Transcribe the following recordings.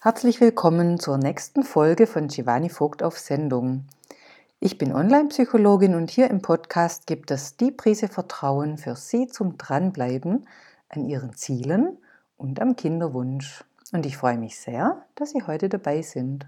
Herzlich willkommen zur nächsten Folge von Shivani Vogt auf Sendung. Ich bin Online-Psychologin und hier im Podcast gibt es die Prise Vertrauen für Sie zum Dranbleiben an Ihren Zielen und am Kinderwunsch. Und ich freue mich sehr, dass Sie heute dabei sind.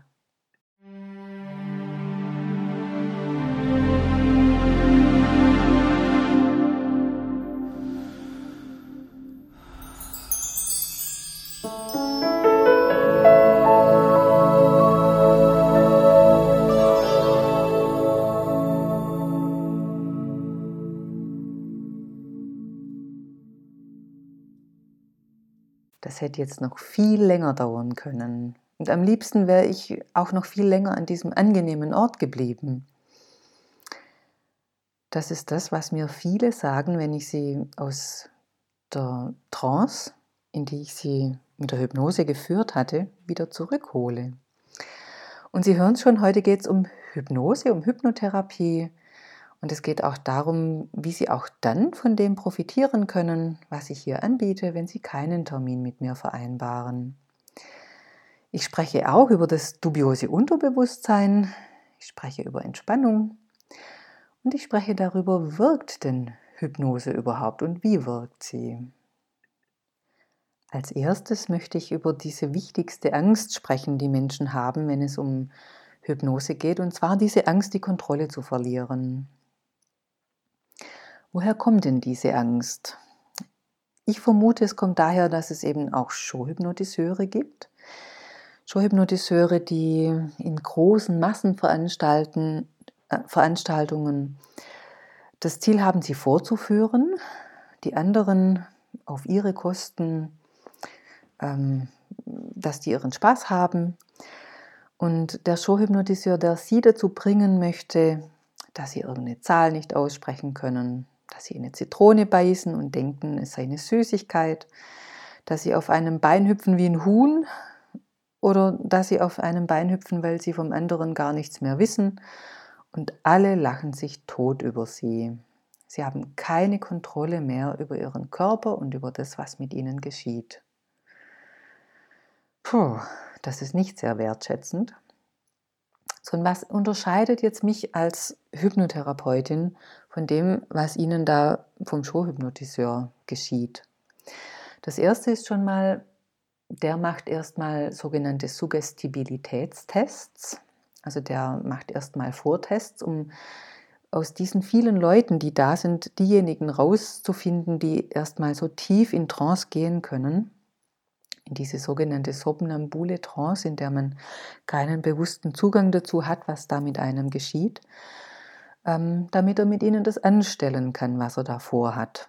Das hätte jetzt noch viel länger dauern können. Und am liebsten wäre ich auch noch viel länger an diesem angenehmen Ort geblieben. Das ist das, was mir viele sagen, wenn ich sie aus der Trance, in die ich sie mit der Hypnose geführt hatte, wieder zurückhole. Und Sie hören schon, heute geht es um Hypnose, um Hypnotherapie. Und es geht auch darum, wie Sie auch dann von dem profitieren können, was ich hier anbiete, wenn Sie keinen Termin mit mir vereinbaren. Ich spreche auch über das dubiose Unterbewusstsein, ich spreche über Entspannung und ich spreche darüber, wirkt denn Hypnose überhaupt und wie wirkt sie? Als erstes möchte ich über diese wichtigste Angst sprechen, die Menschen haben, wenn es um Hypnose geht, und zwar diese Angst, die Kontrolle zu verlieren. Woher kommt denn diese Angst? Ich vermute, es kommt daher, dass es eben auch Showhypnotiseure gibt. Showhypnotiseure, die in großen Massenveranstaltungen das Ziel haben, sie vorzuführen, die anderen auf ihre Kosten, dass die ihren Spaß haben. Und der Showhypnotiseur, der sie dazu bringen möchte, dass sie irgendeine Zahl nicht aussprechen können, dass sie in eine Zitrone beißen und denken, es sei eine Süßigkeit, dass sie auf einem Bein hüpfen wie ein Huhn oder dass sie auf einem Bein hüpfen, weil sie vom anderen gar nichts mehr wissen, und alle lachen sich tot über sie. Sie haben keine Kontrolle mehr über ihren Körper und über das, was mit ihnen geschieht. Das ist nicht sehr wertschätzend. Sondern was unterscheidet jetzt mich als Hypnotherapeutin von dem, was Ihnen da vom Showhypnotiseur geschieht? Das erste ist schon mal, der macht erstmal sogenannte Suggestibilitätstests. Also der macht erstmal Vortests, um aus diesen vielen Leuten, die da sind, diejenigen rauszufinden, die erstmal so tief in Trance gehen können, in diese sogenannte somnambule Trance, in der man keinen bewussten Zugang dazu hat, was da mit einem geschieht, damit er mit ihnen das anstellen kann, was er da vorhat.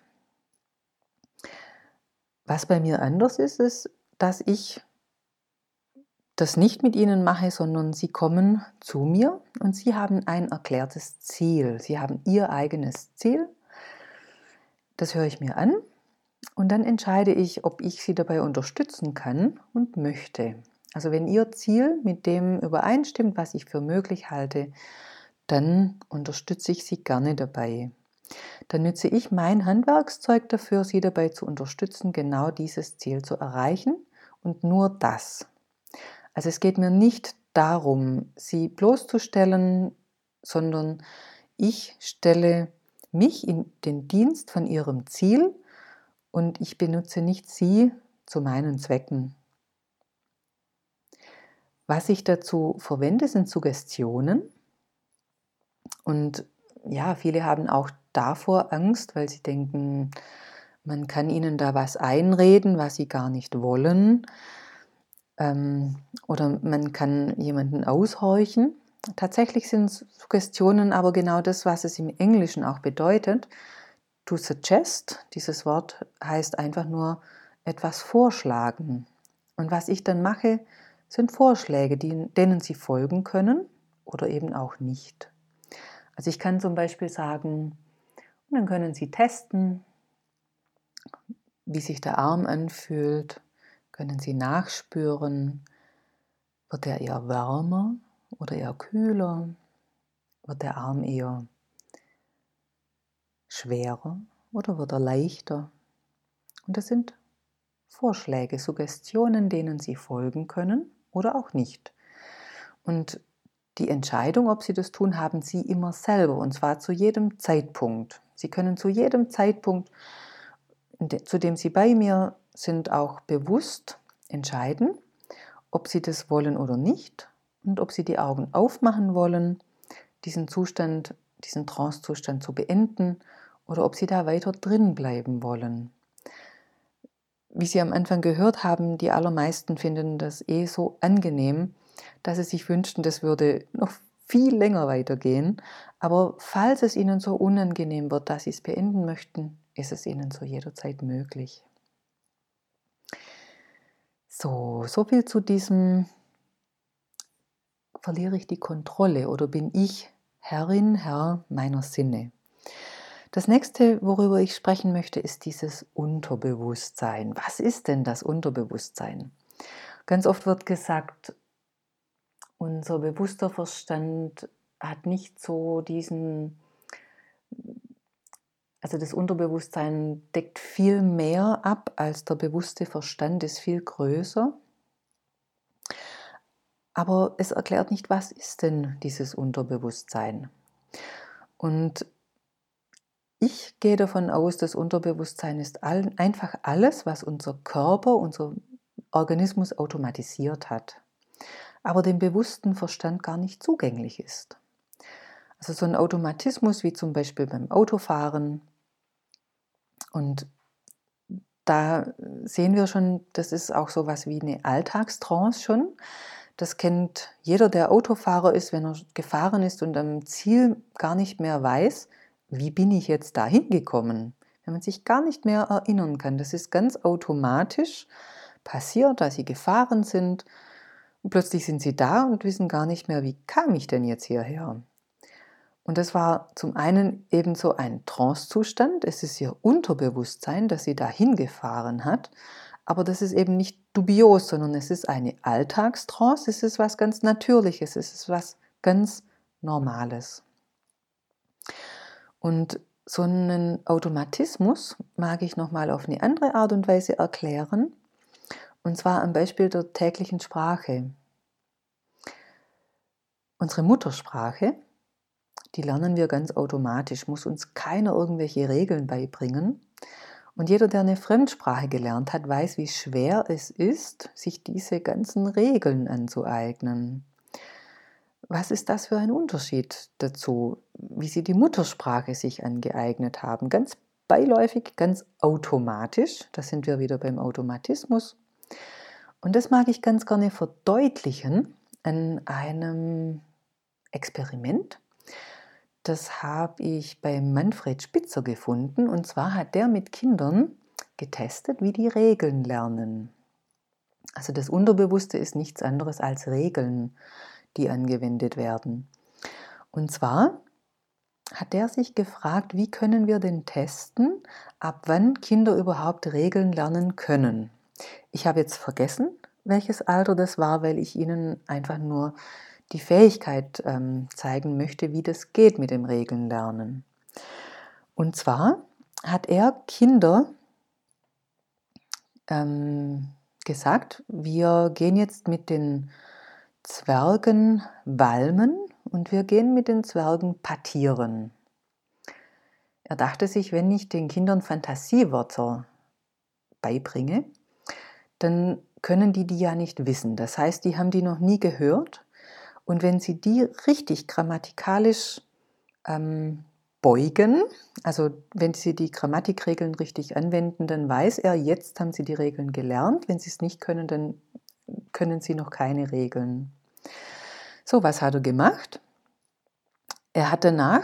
Was bei mir anders ist, ist, dass ich das nicht mit ihnen mache, sondern sie kommen zu mir und sie haben ein erklärtes Ziel. Sie haben ihr eigenes Ziel. Das höre ich mir an und dann entscheide ich, ob ich sie dabei unterstützen kann und möchte. Also wenn Ihr Ziel mit dem übereinstimmt, was ich für möglich halte, dann unterstütze ich Sie gerne dabei. Dann nütze ich mein Handwerkszeug dafür, Sie dabei zu unterstützen, genau dieses Ziel zu erreichen und nur das. Also es geht mir nicht darum, Sie bloßzustellen, sondern ich stelle mich in den Dienst von Ihrem Ziel und ich benutze nicht Sie zu meinen Zwecken. Was ich dazu verwende, sind Suggestionen. Und ja, viele haben auch davor Angst, weil sie denken, man kann ihnen da was einreden, was sie gar nicht wollen. Oder man kann jemanden aushorchen. Tatsächlich sind Suggestionen aber genau das, was es im Englischen auch bedeutet. To suggest, dieses Wort heißt einfach nur etwas vorschlagen. Und was ich dann mache, sind Vorschläge, denen Sie folgen können oder eben auch nicht. Also ich kann zum Beispiel sagen, und dann können Sie testen, wie sich der Arm anfühlt, können Sie nachspüren, wird er eher wärmer oder eher kühler, wird der Arm eher schwerer oder wird er leichter. Und das sind Vorschläge, Suggestionen, denen Sie folgen können oder auch nicht. Und die Entscheidung, ob Sie das tun, haben Sie immer selber, und zwar zu jedem Zeitpunkt. Sie können zu jedem Zeitpunkt, zu dem Sie bei mir sind, auch bewusst entscheiden, ob Sie das wollen oder nicht und ob Sie die Augen aufmachen wollen, diesen Zustand, diesen Trance-Zustand zu beenden oder ob Sie da weiter drin bleiben wollen. Wie Sie am Anfang gehört haben, die allermeisten finden das so angenehm, dass sie sich wünschten, das würde noch viel länger weitergehen. Aber falls es Ihnen so unangenehm wird, dass Sie es beenden möchten, ist es Ihnen zu jeder Zeit möglich. So viel zu diesem, verliere ich die Kontrolle oder bin ich Herrin, Herr meiner Sinne? Das nächste, worüber ich sprechen möchte, ist dieses Unterbewusstsein. Was ist denn das Unterbewusstsein? Ganz oft wird gesagt, unser bewusster Verstand hat nicht so also das Unterbewusstsein deckt viel mehr ab als der bewusste Verstand, ist viel größer. Aber es erklärt nicht, was ist denn dieses Unterbewusstsein? Und ich gehe davon aus, das Unterbewusstsein ist einfach alles, was unser Körper, unser Organismus automatisiert hat, aber dem bewussten Verstand gar nicht zugänglich ist. Also so ein Automatismus wie zum Beispiel beim Autofahren. Und da sehen wir schon, das ist auch so was wie eine Alltagstrance schon. Das kennt jeder, der Autofahrer ist, wenn er gefahren ist und am Ziel gar nicht mehr weiß, wie bin ich jetzt da hingekommen? Wenn man sich gar nicht mehr erinnern kann. Das ist ganz automatisch passiert, dass sie gefahren sind. Und plötzlich sind sie da und wissen gar nicht mehr, wie kam ich denn jetzt hierher? Und das war zum einen eben so ein Trancezustand. Es ist ihr Unterbewusstsein, das sie da hingefahren hat. Aber das ist eben nicht dubios, sondern es ist eine Alltagstrance. Es ist was ganz Natürliches. Es ist was ganz Normales. Und so einen Automatismus mag ich nochmal auf eine andere Art und Weise erklären. Und zwar am Beispiel der täglichen Sprache. Unsere Muttersprache, die lernen wir ganz automatisch, muss uns keiner irgendwelche Regeln beibringen. Und jeder, der eine Fremdsprache gelernt hat, weiß, wie schwer es ist, sich diese ganzen Regeln anzueignen. Was ist das für ein Unterschied dazu, wie Sie die Muttersprache sich angeeignet haben? Ganz beiläufig, ganz automatisch, da sind wir wieder beim Automatismus. Und das mag ich ganz gerne verdeutlichen an einem Experiment. Das habe ich bei Manfred Spitzer gefunden, und zwar hat der mit Kindern getestet, wie die Regeln lernen. Also das Unterbewusste ist nichts anderes als Regeln, die angewendet werden. Und zwar hat der sich gefragt, wie können wir denn testen, ab wann Kinder überhaupt Regeln lernen können. Ich habe jetzt vergessen, welches Alter das war, weil ich Ihnen einfach nur die Fähigkeit zeigen möchte, wie das geht mit dem Regeln-Lernen. Und zwar hat er Kinder gesagt, wir gehen jetzt mit den Zwergen walmen und wir gehen mit den Zwergen patieren. Er dachte sich, wenn ich den Kindern Fantasiewörter beibringe, dann können die ja nicht wissen. Das heißt, die haben die noch nie gehört. Und wenn Sie die richtig grammatikalisch beugen, also wenn Sie die Grammatikregeln richtig anwenden, dann weiß er, jetzt haben Sie die Regeln gelernt. Wenn Sie es nicht können, dann können Sie noch keine Regeln. So, was hat er gemacht? Er hat danach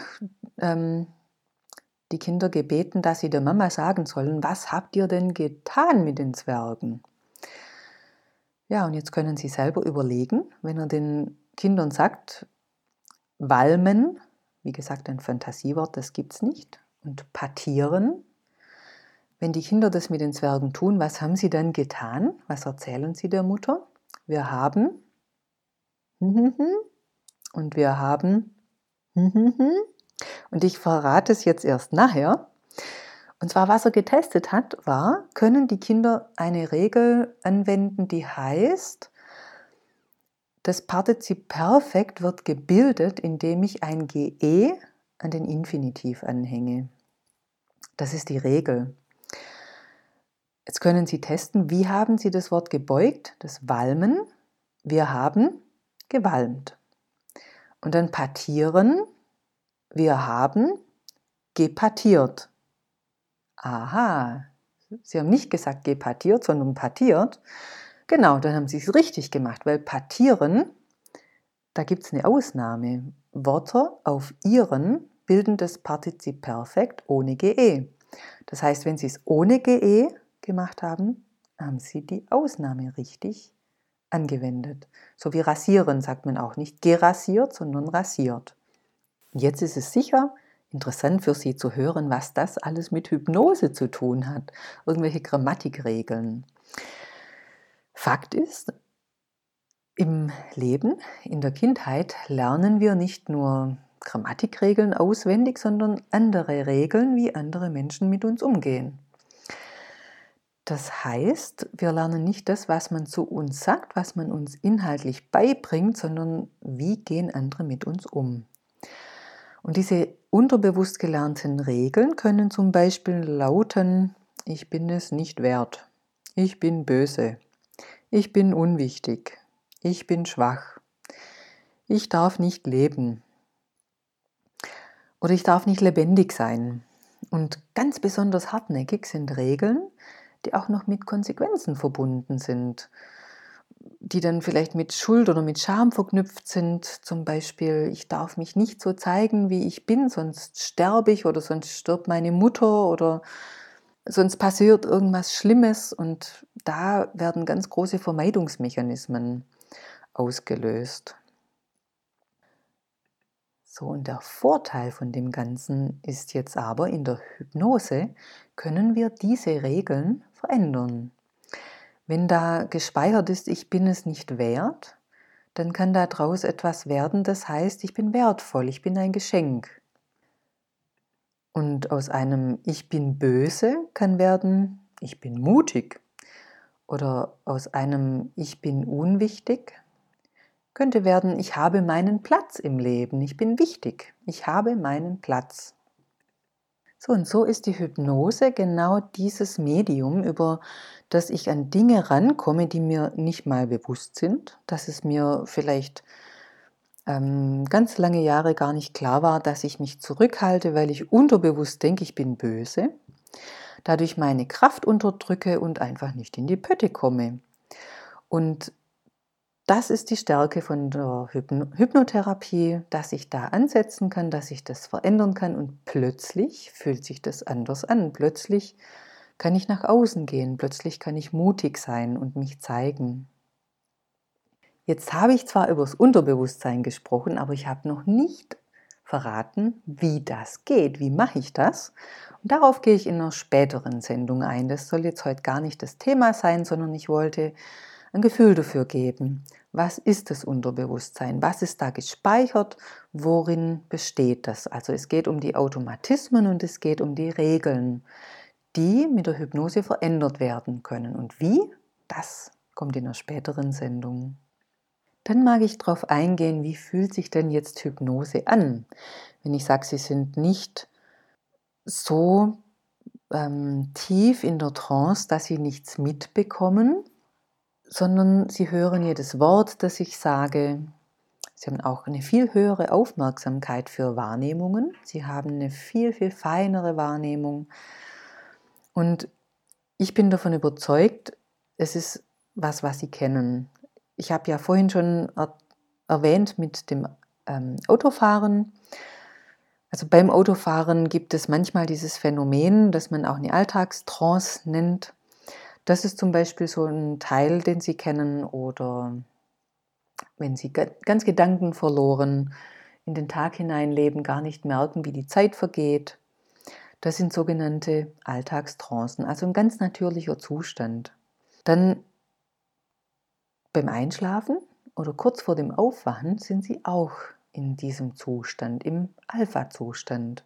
die Kinder gebeten, dass sie der Mama sagen sollen, was habt ihr denn getan mit den Zwergen? Ja, und jetzt können Sie selber überlegen, wenn er den Kindern sagt, walmen, wie gesagt ein Fantasiewort, das gibt es nicht, und patieren. Wenn die Kinder das mit den Zwergen tun, was haben sie dann getan? Was erzählen sie der Mutter? Wir haben und wir haben und ich verrate es jetzt erst nachher. Und zwar, was er getestet hat, war, können die Kinder eine Regel anwenden, die heißt, Das Partizip Perfekt wird gebildet, indem ich ein GE an den Infinitiv anhänge. Das ist die Regel. Jetzt können Sie testen, wie haben Sie das Wort gebeugt, das Walmen? Wir haben gewalmt. Und dann partieren, wir haben gepartiert. Aha, Sie haben nicht gesagt gepartiert, sondern partiert. Genau, dann haben Sie es richtig gemacht, weil partieren, da gibt es eine Ausnahme. Wörter auf ihren bilden das Partizip Perfekt ohne GE. Das heißt, wenn Sie es ohne GE gemacht haben, haben Sie die Ausnahme richtig angewendet. So wie rasieren sagt man auch nicht gerasiert, sondern rasiert. Jetzt ist es sicher interessant für Sie zu hören, was das alles mit Hypnose zu tun hat. Irgendwelche Grammatikregeln. Fakt ist, im Leben, in der Kindheit, lernen wir nicht nur Grammatikregeln auswendig, sondern andere Regeln, wie andere Menschen mit uns umgehen. Das heißt, wir lernen nicht das, was man zu uns sagt, was man uns inhaltlich beibringt, sondern wie gehen andere mit uns um. Und diese unterbewusst gelernten Regeln können zum Beispiel lauten: Ich bin es nicht wert, ich bin böse, ich bin unwichtig, ich bin schwach, ich darf nicht leben oder ich darf nicht lebendig sein. Und ganz besonders hartnäckig sind Regeln, die auch noch mit Konsequenzen verbunden sind, die dann vielleicht mit Schuld oder mit Scham verknüpft sind. Zum Beispiel, ich darf mich nicht so zeigen, wie ich bin, sonst sterbe ich oder sonst stirbt meine Mutter oder sonst passiert irgendwas Schlimmes. Und da werden ganz große Vermeidungsmechanismen ausgelöst. So, und der Vorteil von dem Ganzen ist jetzt aber, in der Hypnose können wir diese Regeln verändern. Wenn da gespeichert ist, ich bin es nicht wert, dann kann daraus etwas werden, das heißt, ich bin wertvoll, ich bin ein Geschenk. Und aus einem Ich bin böse kann werden, ich bin mutig. Oder aus einem Ich bin unwichtig könnte werden, ich habe meinen Platz im Leben, ich bin wichtig, ich habe meinen Platz. So, und so ist die Hypnose genau dieses Medium, über das ich an Dinge rankomme, die mir nicht mal bewusst sind, dass es mir vielleicht ganz lange Jahre gar nicht klar war, dass ich mich zurückhalte, weil ich unterbewusst denke, ich bin böse, dadurch meine Kraft unterdrücke und einfach nicht in die Pötte komme. Und das ist die Stärke von der Hypnotherapie, dass ich da ansetzen kann, dass ich das verändern kann und plötzlich fühlt sich das anders an. Plötzlich kann ich nach außen gehen, plötzlich kann ich mutig sein und mich zeigen. Jetzt habe ich zwar über das Unterbewusstsein gesprochen, aber ich habe noch nicht verraten, wie das geht. Wie mache ich das? Und darauf gehe ich in einer späteren Sendung ein. Das soll jetzt heute gar nicht das Thema sein, sondern ich wollte ein Gefühl dafür geben. Was ist das Unterbewusstsein? Was ist da gespeichert? Worin besteht das? Also es geht um die Automatismen und es geht um die Regeln, die mit der Hypnose verändert werden können. Und wie? Das kommt in einer späteren Sendung. Dann mag ich darauf eingehen, wie fühlt sich denn jetzt Hypnose an? Wenn ich sage, Sie sind nicht so tief in der Trance, dass Sie nichts mitbekommen, sondern Sie hören jedes Wort, das ich sage. Sie haben auch eine viel höhere Aufmerksamkeit für Wahrnehmungen. Sie haben eine viel, viel feinere Wahrnehmung. Und ich bin davon überzeugt, es ist was Sie kennen. Ich habe ja vorhin schon erwähnt mit dem Autofahren. Also beim Autofahren gibt es manchmal dieses Phänomen, das man auch eine Alltagstrance nennt. Das ist zum Beispiel so ein Teil, den Sie kennen, oder wenn Sie ganz gedankenverloren in den Tag hineinleben, gar nicht merken, wie die Zeit vergeht. Das sind sogenannte Alltagstrancen, also ein ganz natürlicher Zustand. Dann beim Einschlafen oder kurz vor dem Aufwachen sind Sie auch in diesem Zustand, im Alpha-Zustand.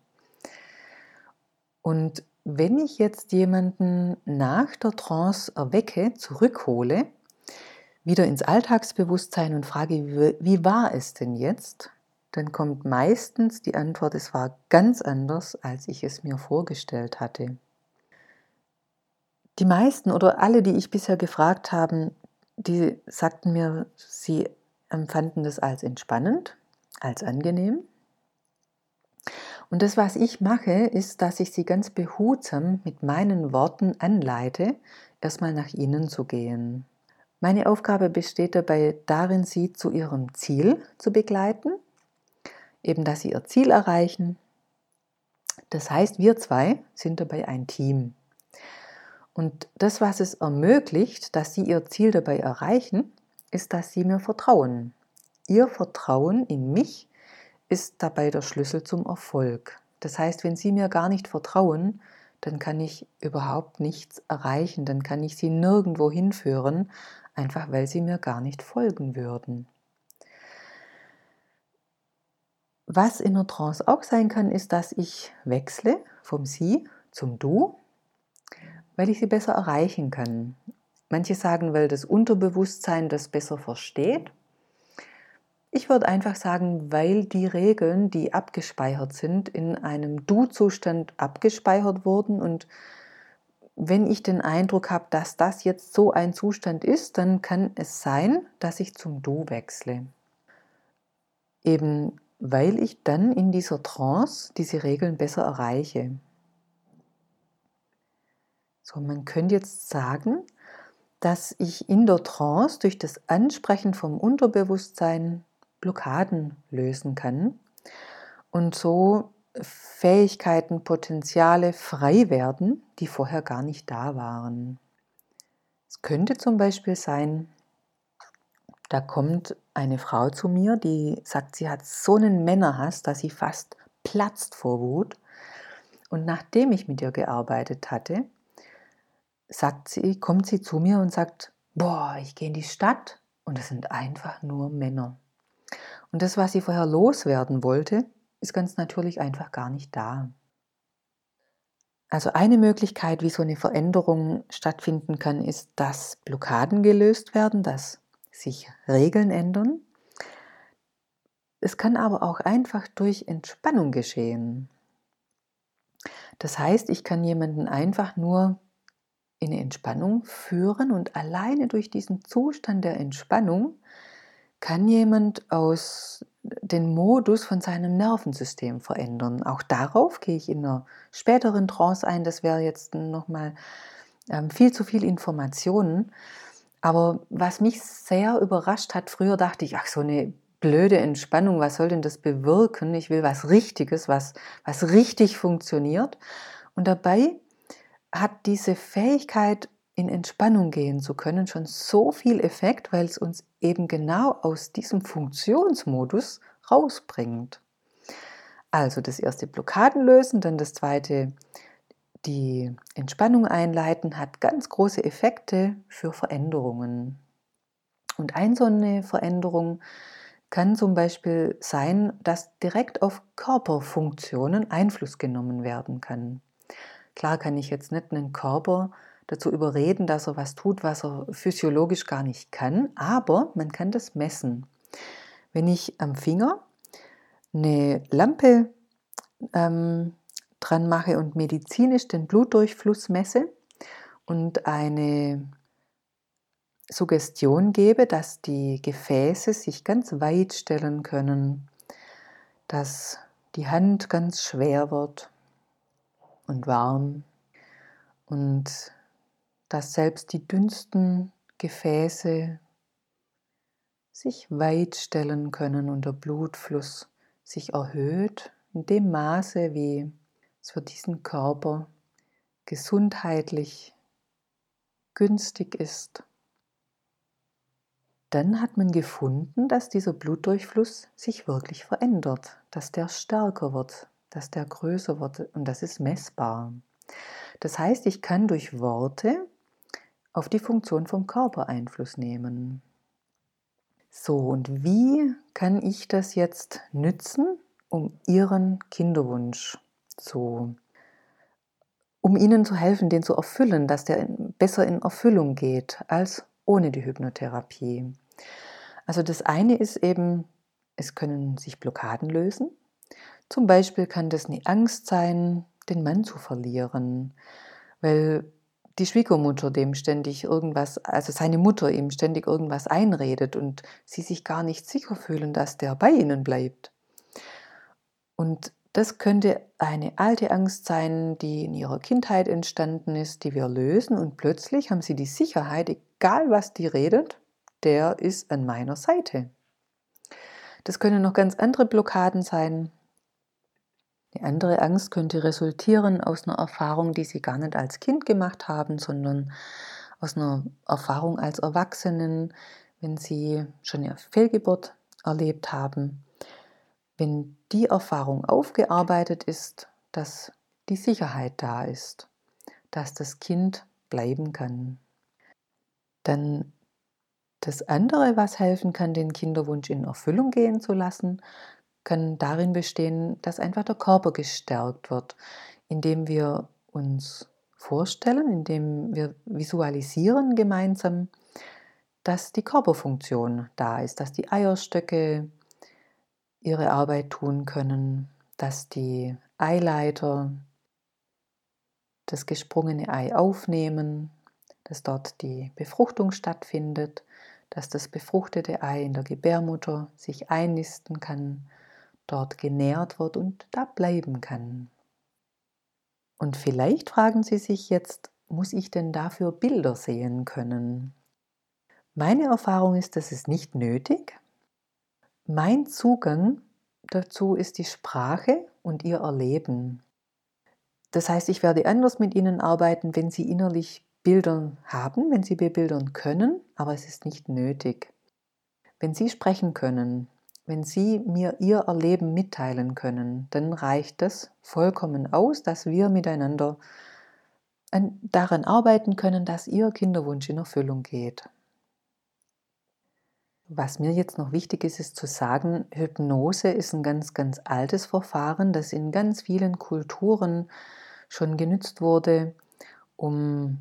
Und wenn ich jetzt jemanden nach der Trance erwecke, zurückhole, wieder ins Alltagsbewusstsein und frage, wie war es denn jetzt? Dann kommt meistens die Antwort, es war ganz anders, als ich es mir vorgestellt hatte. Die meisten oder alle, die ich bisher gefragt habe, die sagten mir, sie empfanden das als entspannend, als angenehm. Und das, was ich mache, ist, dass ich sie ganz behutsam mit meinen Worten anleite, erstmal nach innen zu gehen. Meine Aufgabe besteht dabei darin, sie zu ihrem Ziel zu begleiten, eben dass sie ihr Ziel erreichen. Das heißt, wir zwei sind dabei ein Team. Und das, was es ermöglicht, dass sie ihr Ziel dabei erreichen, ist, dass sie mir vertrauen. Ihr Vertrauen in mich ist dabei der Schlüssel zum Erfolg. Das heißt, wenn sie mir gar nicht vertrauen, dann kann ich überhaupt nichts erreichen, dann kann ich sie nirgendwo hinführen, einfach weil sie mir gar nicht folgen würden. Was in der Trance auch sein kann, ist, dass ich wechsle vom Sie zum Du, weil ich sie besser erreichen kann. Manche sagen, weil das Unterbewusstsein das besser versteht. Ich würde einfach sagen, weil die Regeln, die abgespeichert sind, in einem Du-Zustand abgespeichert wurden. Und wenn ich den Eindruck habe, dass das jetzt so ein Zustand ist, dann kann es sein, dass ich zum Du wechsle. Eben weil ich dann in dieser Trance diese Regeln besser erreiche. So, man könnte jetzt sagen, dass ich in der Trance durch das Ansprechen vom Unterbewusstsein Blockaden lösen kann und so Fähigkeiten, Potenziale frei werden, die vorher gar nicht da waren. Es könnte zum Beispiel sein, da kommt eine Frau zu mir, die sagt, sie hat so einen Männerhass, dass sie fast platzt vor Wut. Und nachdem ich mit ihr gearbeitet hatte, kommt sie zu mir und sagt, boah, ich gehe in die Stadt und es sind einfach nur Männer. Und das, was sie vorher loswerden wollte, ist ganz natürlich einfach gar nicht da. Also eine Möglichkeit, wie so eine Veränderung stattfinden kann, ist, dass Blockaden gelöst werden, dass sich Regeln ändern. Es kann aber auch einfach durch Entspannung geschehen. Das heißt, ich kann jemanden einfach nur in eine Entspannung führen und alleine durch diesen Zustand der Entspannung kann jemand aus den Modus von seinem Nervensystem verändern. Auch darauf gehe ich in einer späteren Trance ein. Das wäre jetzt nochmal viel zu viel Informationen. Aber was mich sehr überrascht hat, früher dachte ich, ach so eine blöde Entspannung, was soll denn das bewirken? Ich will was Richtiges, was richtig funktioniert. Und dabei hat diese Fähigkeit, in Entspannung gehen zu können, schon so viel Effekt, weil es uns eben genau aus diesem Funktionsmodus rausbringt. Also das erste Blockaden lösen, dann das zweite die Entspannung einleiten, hat ganz große Effekte für Veränderungen. Und so eine Veränderung kann zum Beispiel sein, dass direkt auf Körperfunktionen Einfluss genommen werden kann. Klar kann ich jetzt nicht einen Körper dazu überreden, dass er was tut, was er physiologisch gar nicht kann, aber man kann das messen. Wenn ich am Finger eine Lampe dran mache und medizinisch den Blutdurchfluss messe und eine Suggestion gebe, dass die Gefäße sich ganz weit stellen können, dass die Hand ganz schwer wird und warm und dass selbst die dünnsten Gefäße sich weit stellen können und der Blutfluss sich erhöht in dem Maße, wie es für diesen Körper gesundheitlich günstig ist. Dann hat man gefunden, dass dieser Blutdurchfluss sich wirklich verändert, dass der stärker wird, dass der größer wird und das ist messbar. Das heißt, ich kann durch Worte auf die Funktion vom Körper Einfluss nehmen. So, und wie kann ich das jetzt nützen, um Ihren Kinderwunsch um Ihnen zu helfen, den zu erfüllen, dass der besser in Erfüllung geht als ohne die Hypnotherapie. Also das eine ist eben, es können sich Blockaden lösen. Zum Beispiel kann das eine Angst sein, den Mann zu verlieren, weil die Schwiegermutter dem ständig irgendwas, also seine Mutter ihm ständig irgendwas einredet und sie sich gar nicht sicher fühlen, dass der bei ihnen bleibt. Und das könnte eine alte Angst sein, die in ihrer Kindheit entstanden ist, die wir lösen und plötzlich haben sie die Sicherheit, egal was die redet, der ist an meiner Seite. Das können noch ganz andere Blockaden sein. Eine andere Angst könnte resultieren aus einer Erfahrung, die sie gar nicht als Kind gemacht haben, sondern aus einer Erfahrung als Erwachsenen, wenn sie schon eine Fehlgeburt erlebt haben. Wenn die Erfahrung aufgearbeitet ist, dass die Sicherheit da ist, dass das Kind bleiben kann. Dann das andere, was helfen kann, den Kinderwunsch in Erfüllung gehen zu lassen, kann darin bestehen, dass einfach der Körper gestärkt wird, indem wir uns vorstellen, indem wir visualisieren gemeinsam, dass die Körperfunktion da ist, dass die Eierstöcke ihre Arbeit tun können, dass die Eileiter das gesprungene Ei aufnehmen, dass dort die Befruchtung stattfindet, dass das befruchtete Ei in der Gebärmutter sich einnisten kann, dort genährt wird und da bleiben kann. Und vielleicht fragen Sie sich jetzt, muss ich denn dafür Bilder sehen können? Meine Erfahrung ist, das ist nicht nötig. Mein Zugang dazu ist die Sprache und Ihr Erleben. Das heißt, ich werde anders mit Ihnen arbeiten, wenn Sie innerlich Bilder haben, wenn Sie bebildern können, aber es ist nicht nötig. Wenn Sie sprechen können, wenn Sie mir Ihr Erleben mitteilen können, dann reicht das vollkommen aus, dass wir miteinander daran arbeiten können, dass Ihr Kinderwunsch in Erfüllung geht. Was mir jetzt noch wichtig ist, ist zu sagen, Hypnose ist ein ganz, ganz altes Verfahren, das in ganz vielen Kulturen schon genützt wurde, um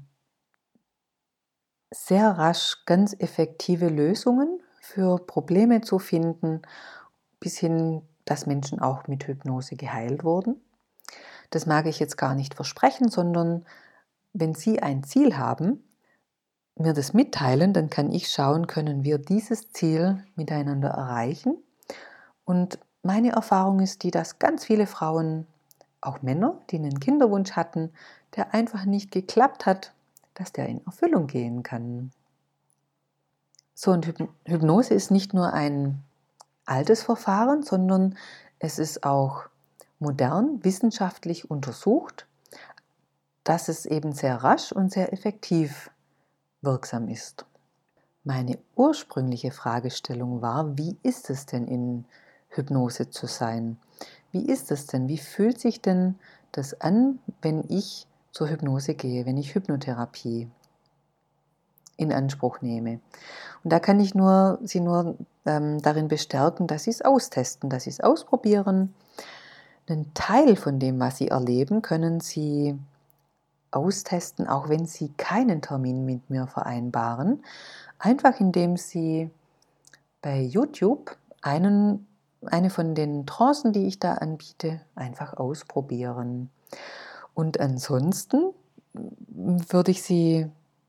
sehr rasch ganz effektive Lösungen für Probleme zu finden, bis hin, dass Menschen auch mit Hypnose geheilt wurden. Das mag ich jetzt gar nicht versprechen, sondern wenn Sie ein Ziel haben, mir das mitteilen, dann kann ich schauen, können wir dieses Ziel miteinander erreichen. Und meine Erfahrung ist die, dass ganz viele Frauen, auch Männer, die einen Kinderwunsch hatten, der einfach nicht geklappt hat, dass der in Erfüllung gehen kann. So, und Hypnose ist nicht nur ein altes Verfahren, sondern es ist auch modern, wissenschaftlich untersucht, dass es eben sehr rasch und sehr effektiv wirksam ist. Meine ursprüngliche Fragestellung war, wie ist es denn in Hypnose zu sein? Wie ist es denn? Wie fühlt sich denn das an, wenn ich zur Hypnose gehe, wenn ich Hypnotherapie in Anspruch nehme? Und da kann ich Sie nur darin bestärken, dass Sie es austesten, dass Sie es ausprobieren. Einen Teil von dem, was Sie erleben, können Sie austesten, auch wenn Sie keinen Termin mit mir vereinbaren. Einfach indem Sie bei YouTube eine von den Trancen, die ich da anbiete, einfach ausprobieren. Und ansonsten würde ich Sie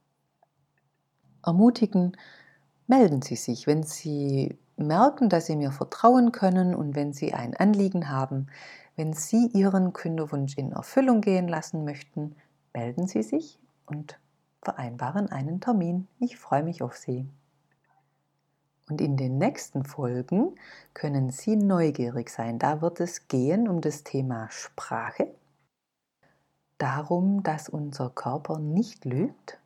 ermutigen, melden Sie sich, wenn Sie merken, dass Sie mir vertrauen können und wenn Sie ein Anliegen haben, wenn Sie Ihren Kinderwunsch in Erfüllung gehen lassen möchten, melden Sie sich und vereinbaren einen Termin. Ich freue mich auf Sie. Und in den nächsten Folgen können Sie neugierig sein. Da wird es gehen um das Thema Sprache, darum, dass unser Körper nicht lügt.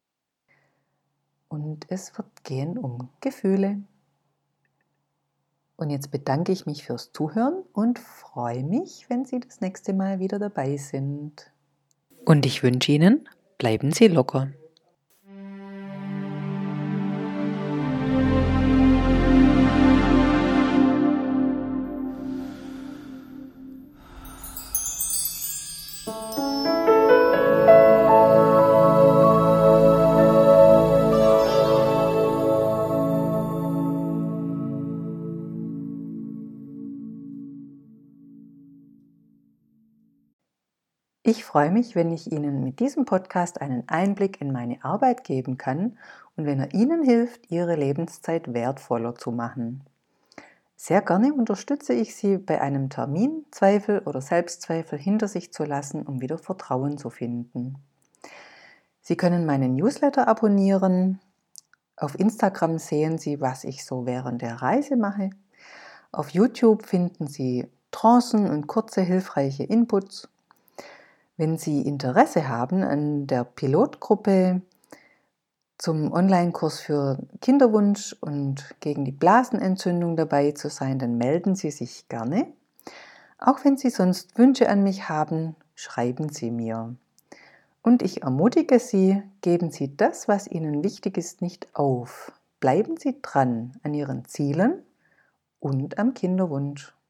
Und es wird gehen um Gefühle. Und jetzt bedanke ich mich fürs Zuhören und freue mich, wenn Sie das nächste Mal wieder dabei sind. Und ich wünsche Ihnen, bleiben Sie locker. Ich freue mich, wenn ich Ihnen mit diesem Podcast einen Einblick in meine Arbeit geben kann und wenn er Ihnen hilft, Ihre Lebenszeit wertvoller zu machen. Sehr gerne unterstütze ich Sie bei einem Termin, Zweifel oder Selbstzweifel hinter sich zu lassen, um wieder Vertrauen zu finden. Sie können meinen Newsletter abonnieren. Auf Instagram sehen Sie, was ich so während der Reise mache. Auf YouTube finden Sie Trancen und kurze hilfreiche Inputs. Wenn Sie Interesse haben an der Pilotgruppe zum Online-Kurs für Kinderwunsch und gegen die Blasenentzündung dabei zu sein, dann melden Sie sich gerne. Auch wenn Sie sonst Wünsche an mich haben, schreiben Sie mir. Und ich ermutige Sie, geben Sie das, was Ihnen wichtig ist, nicht auf. Bleiben Sie dran an Ihren Zielen und am Kinderwunsch.